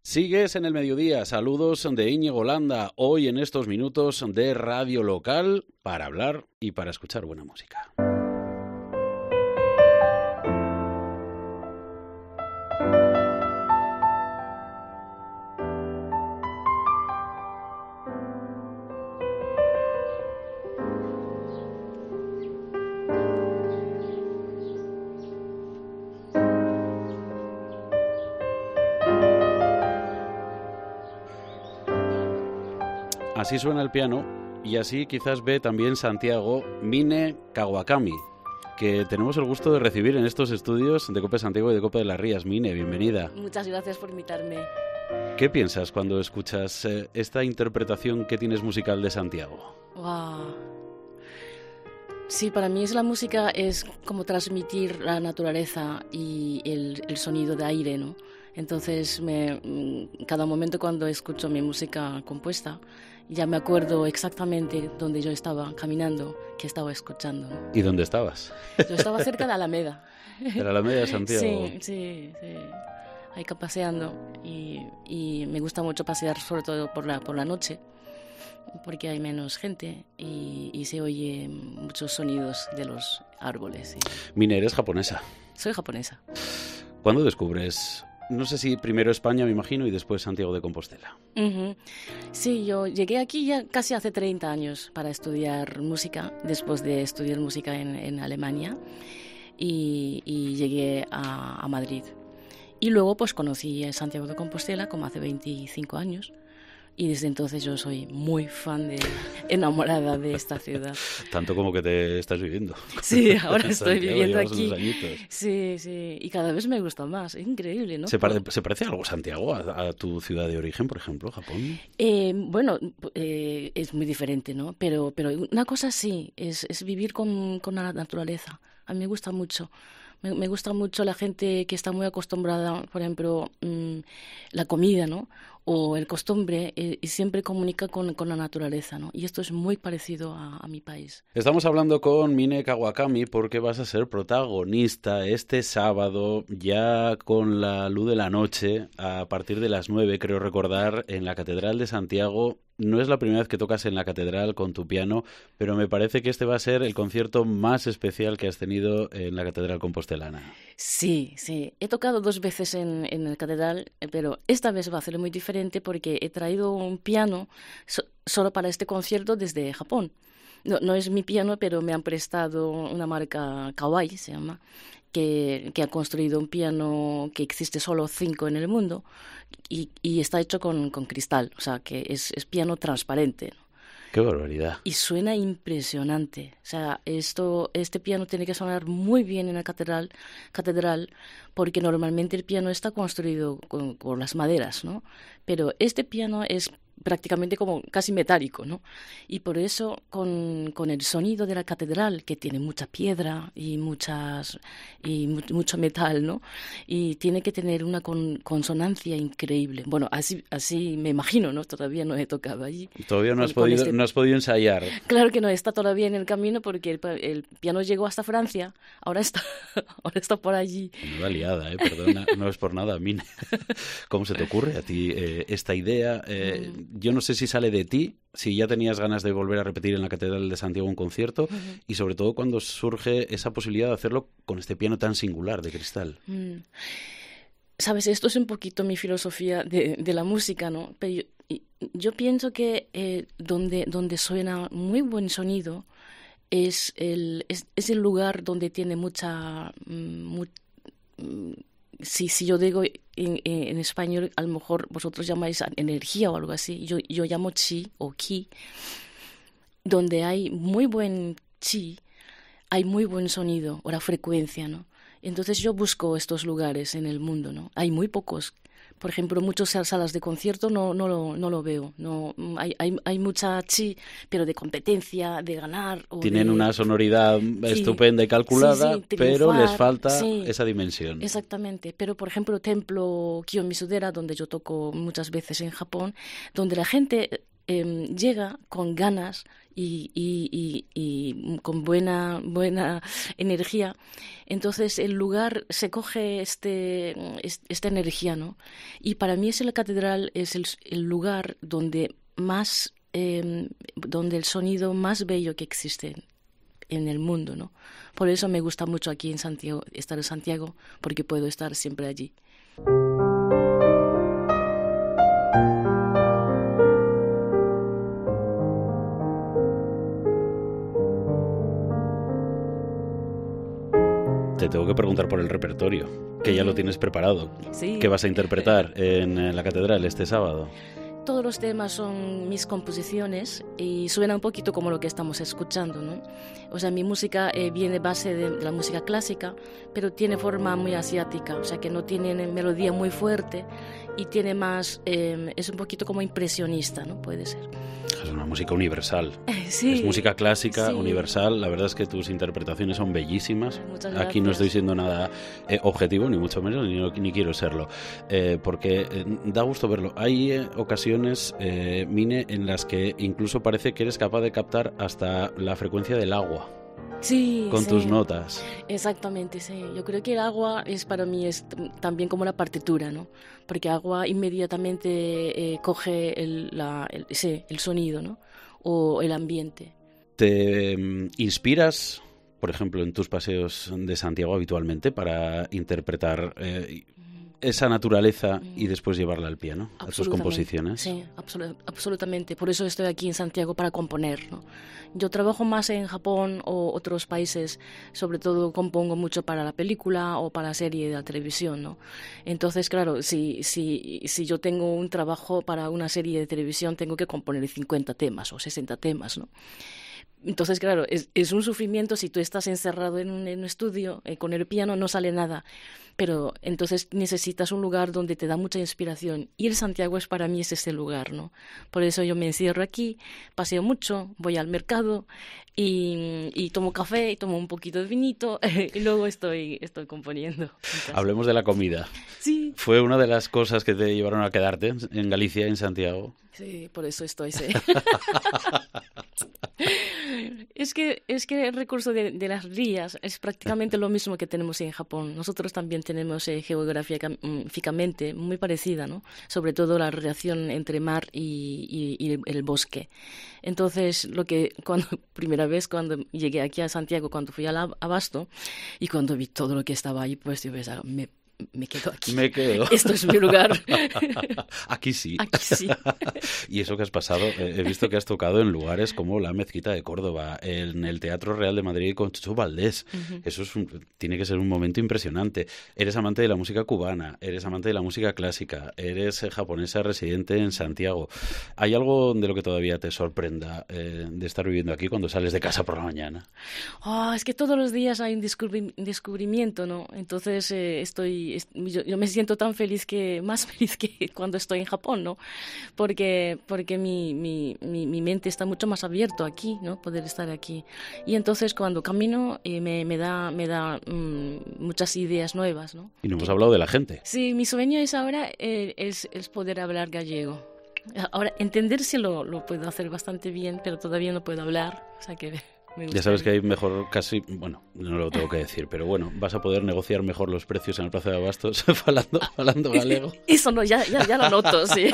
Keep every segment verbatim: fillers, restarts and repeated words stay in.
Sigues en el mediodía, saludos de Íñigo Landa, hoy en estos minutos de radio local para hablar y para escuchar buena música. Así suena el piano y así quizás ve también Santiago Mine Kawakami, que tenemos el gusto de recibir en estos estudios de COPE Santiago y de COPE de las Rías. Mine, bienvenida. Muchas gracias por invitarme. ¿Qué piensas cuando escuchas eh, esta interpretación que tienes musical de Santiago? Wow. Sí, para mí es la música es como transmitir la naturaleza y el, el sonido de aire, ¿no? Entonces, me, cada momento cuando escucho mi música compuesta, ya me acuerdo exactamente dónde yo estaba caminando, que estaba escuchando, ¿no? ¿Y dónde estabas? Yo estaba cerca de Alameda. ¿De la Alameda de Santiago? Sí, sí, sí. Ahí paseando y, y me gusta mucho pasear sobre todo por la, por la noche, porque hay menos gente y, y se oye muchos sonidos de los árboles. Sí. Mine, eres japonesa. Soy japonesa. ¿Cuándo descubres? No sé si primero España, me imagino, y después Santiago de Compostela. Uh-huh. Sí, yo llegué aquí ya casi hace treinta años para estudiar música, después de estudiar música en, en Alemania, y, y llegué a, a Madrid. Y luego pues conocí a Santiago de Compostela como hace veinticinco años. Y desde entonces yo soy muy fan, de enamorada de esta ciudad. Tanto como que te estás viviendo. Sí, ahora estoy Santiago, viviendo aquí. Añitos. Sí, sí, y cada vez me gusta más. Es increíble, ¿no? ¿Se, pare, ¿se parece algo Santiago a, a tu ciudad de origen, por ejemplo, Japón? Eh, bueno, eh, es muy diferente, ¿no? Pero, pero una cosa sí, es, es vivir con, con la naturaleza. A mí me gusta mucho. Me, me gusta mucho la gente que está muy acostumbrada, por ejemplo, mmm, la comida, ¿no? O el costumbre, eh, y siempre comunica con, con la naturaleza, ¿no? Y esto es muy parecido a, a mi país. Estamos hablando con Mine Kawakami porque vas a ser protagonista este sábado, ya con la luz de la noche, a partir de las nueve, creo recordar, en la Catedral de Santiago. No es la primera vez que tocas en la catedral con tu piano, pero me parece que este va a ser el concierto más especial que has tenido en la Catedral Compostelana. Sí, sí. He tocado dos veces en, en la catedral, pero esta vez va a ser muy diferente porque he traído un piano so, solo para este concierto desde Japón. No, no es mi piano, pero me han prestado una marca Kawai, se llama, que, que ha construido un piano que existe solo cinco en el mundo y, y está hecho con, con cristal, o sea, que es, es piano transparente, ¿no? ¡Qué barbaridad! Y suena impresionante. O sea, esto, este piano tiene que sonar muy bien en la catedral, catedral porque normalmente el piano está construido con, con las maderas, ¿no? Pero este piano es prácticamente como casi metálico, ¿no? Y por eso con, con el sonido de la catedral, que tiene mucha piedra y muchas y mu- mucho metal, ¿no? Y tiene que tener una con, consonancia increíble. Bueno, así así me imagino, ¿no? Todavía no he tocado allí. Todavía no has, con, podido, con este... no has podido ensayar. Claro que no, está todavía en el camino porque el, el piano llegó hasta Francia, ahora está, ahora está por allí. Menuda liada, ¿eh? Perdona, no es por nada, Mine. ¿Cómo se te ocurre a ti eh, esta idea? Eh, mm. Yo no sé si sale de ti, si ya tenías ganas de volver a repetir en la Catedral de Santiago un concierto, uh-huh. y sobre todo cuando surge esa posibilidad de hacerlo con este piano tan singular de cristal. Mm. Sabes, esto es un poquito mi filosofía de, de la música, ¿no? Pero yo, yo pienso que eh, donde, donde suena muy buen sonido es el, es, es el lugar donde tiene mucha... Mu, Si, si yo digo en, en español, a lo mejor vosotros llamáis energía o algo así, yo, yo llamo chi o ki, donde hay muy buen chi, hay muy buen sonido o la frecuencia, ¿no? Entonces yo busco estos lugares en el mundo, ¿no? Hay muy pocos. Por ejemplo, muchas salas de concierto no, no, lo, no lo veo. No, hay, hay, hay mucha chi, pero de competencia, de ganar. O Tienen de... una sonoridad sí, estupenda y calculada, sí, sí, pero les falta sí, esa dimensión. Exactamente. Pero, por ejemplo, Templo Kiyomisudera, donde yo toco muchas veces en Japón, donde la gente eh, llega con ganas y, y, y, y con buena, buena energía. Entonces el lugar se coge este, esta energía, ¿no? Y para mí es la catedral es el, el lugar donde más, eh, donde el sonido más bello que existe en el mundo, ¿no? Por eso me gusta mucho aquí en Santiago, estar en Santiago, porque puedo estar siempre allí. Te tengo que preguntar por el repertorio, que ya lo tienes preparado. Sí. ¿Qué vas a interpretar en la catedral este sábado? Todos los temas son mis composiciones y suena un poquito como lo que estamos escuchando, ¿no? O sea, mi música eh, viene base de, de la música clásica, pero tiene forma muy asiática, o sea, que no tiene melodía muy fuerte y tiene más, eh, es un poquito como impresionista, ¿no? Puede ser. Es una música universal. Sí. Es música clásica, Sí. universal. La verdad es que tus interpretaciones son bellísimas. Muchas gracias. Aquí no estoy siendo nada eh, objetivo, ni mucho menos, ni, ni quiero serlo. Eh, porque eh, da gusto verlo. Hay eh, ocasiones, eh, Mine, en las que incluso parece que eres capaz de captar hasta la frecuencia del agua. Sí, con sí. tus notas. Exactamente, sí. Yo creo que el agua es para mí es también como la partitura, ¿no? Porque agua inmediatamente eh, coge el, la, el, sí, el sonido, ¿no? O el ambiente. ¿Te um, inspiras, por ejemplo, en tus paseos de Santiago habitualmente para interpretar eh, esa naturaleza y después llevarla al piano, a tus composiciones? Sí, absolut- absolutamente. Por eso estoy aquí en Santiago para componer, ¿no? Yo trabajo más en Japón o otros países, sobre todo compongo mucho para la película o para la serie de la televisión, ¿no? Entonces, claro, si, si, si yo tengo un trabajo para una serie de televisión, tengo que componer cincuenta temas o sesenta temas, ¿no? Entonces, claro, es, es un sufrimiento si tú estás encerrado en un, en un estudio eh, con el piano, no sale nada. Pero entonces necesitas un lugar donde te da mucha inspiración. Y el Santiago es para mí es ese lugar, ¿no? Por eso yo me encierro aquí, paseo mucho, voy al mercado y, y tomo café, y tomo un poquito de vinito y luego estoy, estoy componiendo. Hablemos de la comida. Sí. ¿Fue una de las cosas que te llevaron a quedarte en Galicia, en Santiago? Sí, por eso estoy, sí. Es que, es que el recurso de, de las rías es prácticamente lo mismo que tenemos en Japón. Nosotros también tenemos eh, geográficamente muy parecida, ¿no? Sobre todo la relación entre mar y, y, y el, el bosque. Entonces, lo que cuando primera vez cuando llegué aquí a Santiago, cuando fui al Abasto y cuando vi todo lo que estaba ahí, pues yo pensaba, me Me quedo aquí. Me quedo. Esto es mi lugar. Aquí sí. Aquí sí. Y eso que has pasado, eh, he visto que has tocado en lugares como la Mezquita de Córdoba, en el Teatro Real de Madrid con Chucho Valdés. Uh-huh. Eso es un, tiene que ser un momento impresionante. Eres amante de la música cubana, eres amante de la música clásica, eres eh, japonesa residente en Santiago. ¿Hay algo de lo que todavía te sorprenda eh, de estar viviendo aquí cuando sales de casa por la mañana? Oh, es que todos los días hay un descubri- descubrimiento, ¿no? Entonces eh, estoy Yo, yo me siento tan feliz que, más feliz que cuando estoy en Japón, ¿no? Porque, porque mi, mi, mi, mi mente está mucho más abierto aquí, ¿no? Poder estar aquí. Y entonces cuando camino eh, me, me da, me da mmm, muchas ideas nuevas, ¿no? Y no hemos hablado de la gente. Sí, mi sueño es ahora eh, es, es poder hablar gallego. Ahora, entenderse lo, lo puedo hacer bastante bien, pero todavía no puedo hablar, o sea que... Ya sabes que hay mejor casi, bueno, no lo tengo que decir, pero bueno, vas a poder negociar mejor los precios en el Plaza de Abastos hablando, hablando galego. Eso no, ya, ya, ya lo noto, sí.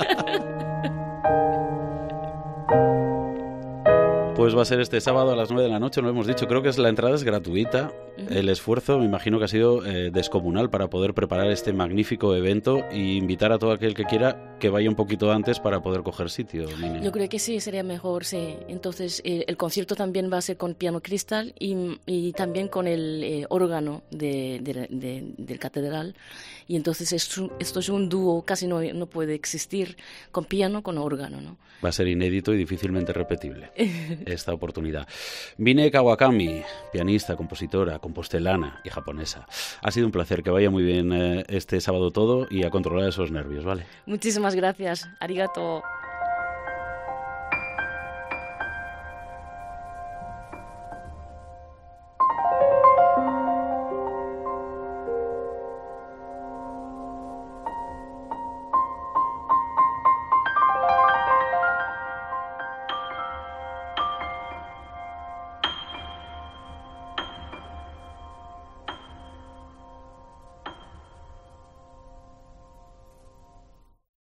Pues va a ser este sábado a las nueve de la noche, lo hemos dicho, creo que es la entrada es gratuita. Uh-huh. El esfuerzo me imagino que ha sido eh, descomunal para poder preparar este magnífico evento e invitar a todo aquel que quiera que vaya un poquito antes para poder coger sitio. Mine. Yo creo que sí, sería mejor, sí. Entonces eh, el concierto también va a ser con piano cristal y, y también con el eh, órgano de, de, de, del catedral. Y entonces es un, esto es un dúo, casi no, no puede existir, con piano, con órgano, ¿no? Va a ser inédito y difícilmente repetible esta oportunidad. Mine Kawakami, pianista, compositora, compostelana y japonesa. Ha sido un placer, que vaya muy bien eh, este sábado todo y a controlar esos nervios, ¿vale? Muchísimas gracias. Arigato.